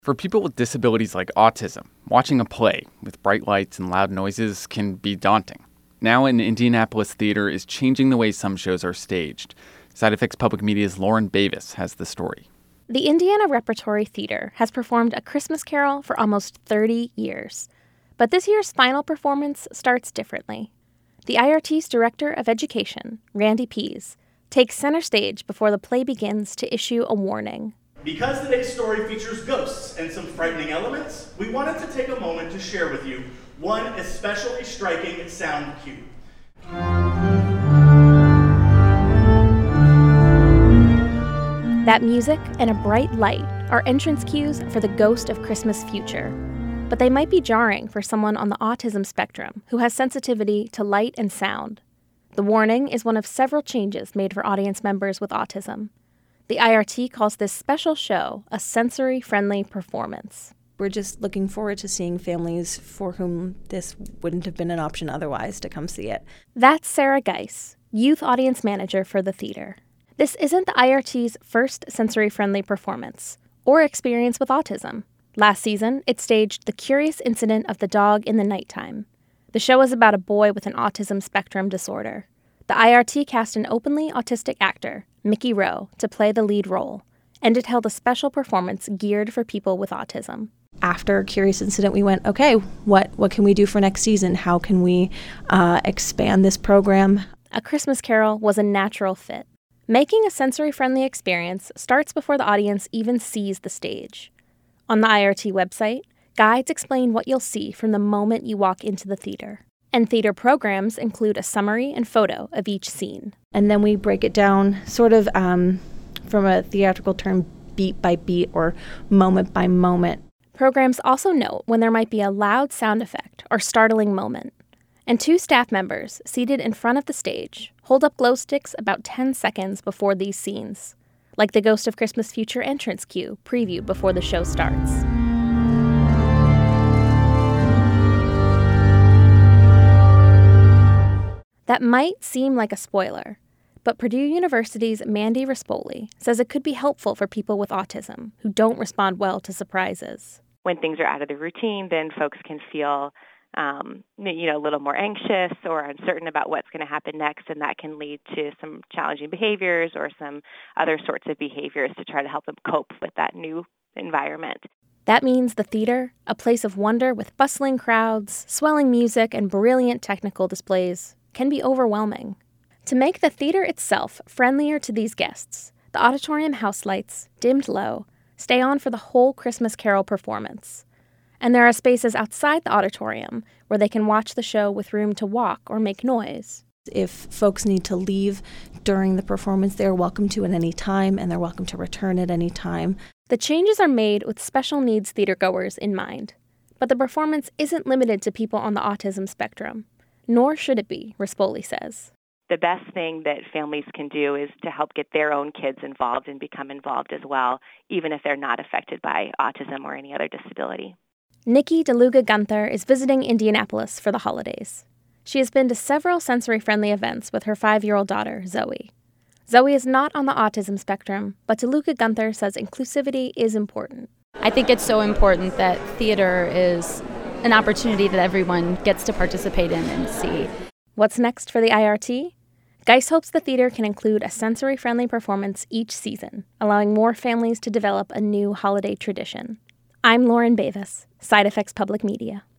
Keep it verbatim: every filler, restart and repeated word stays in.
For people with disabilities like autism, watching a play with bright lights and loud noises can be daunting. Now, an Indianapolis theater is changing the way some shows are staged. Side Effects Public Media's Lauren Bavis has the story. The Indiana Repertory Theater has performed A Christmas Carol for almost thirty years. But this year's final performance starts differently. The I R T's Director of Education, Randy Pease, takes center stage before the play begins to issue a warning. Because today's story features ghosts and some frightening elements, we wanted to take a moment to share with you one especially striking sound cue. That music and a bright light are entrance cues for the ghost of Christmas future. But they might be jarring for someone on the autism spectrum who has sensitivity to light and sound. The warning is one of several changes made for audience members with autism. The I R T calls this special show a sensory-friendly performance. We're just looking forward to seeing families for whom this wouldn't have been an option otherwise to come see it. That's Sarah Geis, youth audience manager for the theater. This isn't the I R T's first sensory-friendly performance or experience with autism. Last season, it staged The Curious Incident of the Dog in the Nighttime. The show is about a boy with an autism spectrum disorder. The I R T cast an openly autistic actor, Mickey Rowe, to play the lead role, and it held a special performance geared for people with autism. After Curious Incident, we went, okay, what, what can we do for next season? How can we uh, expand this program? A Christmas Carol was a natural fit. Making a sensory-friendly experience starts before the audience even sees the stage. On the I R T website, guides explain what you'll see from the moment you walk into the theater. And theater programs include a summary and photo of each scene. And then we break it down sort of um, from a theatrical term, beat by beat or moment by moment. Programs also note when there might be a loud sound effect or startling moment. And two staff members seated in front of the stage hold up glow sticks about ten seconds before these scenes, like the Ghost of Christmas Future entrance cue previewed before the show starts. That might seem like a spoiler, but Purdue University's Mandy Rispoli says it could be helpful for people with autism who don't respond well to surprises. When things are out of the routine, then folks can feel um, you know, a little more anxious or uncertain about what's going to happen next, and that can lead to some challenging behaviors or some other sorts of behaviors to try to help them cope with that new environment. That means the theater, a place of wonder with bustling crowds, swelling music, and brilliant technical displays, can be overwhelming. To make the theater itself friendlier to these guests, the auditorium house lights, dimmed low, stay on for the whole Christmas Carol performance. And there are spaces outside the auditorium where they can watch the show with room to walk or make noise. If folks need to leave during the performance, they're welcome to at any time, and they're welcome to return at any time. The changes are made with special needs theatergoers in mind. But the performance isn't limited to people on the autism spectrum. Nor should it be, Rispoli says. The best thing that families can do is to help get their own kids involved and become involved as well, even if they're not affected by autism or any other disability. Nikki DeLuga Gunther is visiting Indianapolis for the holidays. She has been to several sensory-friendly events with her five-year-old daughter, Zoe. Zoe is not on the autism spectrum, but DeLuga Gunther says inclusivity is important. I think it's so important that theater is an opportunity that everyone gets to participate in and see. What's next for the I R T? Geis hopes the theater can include a sensory-friendly performance each season, allowing more families to develop a new holiday tradition. I'm Lauren Bavis, Side Effects Public Media.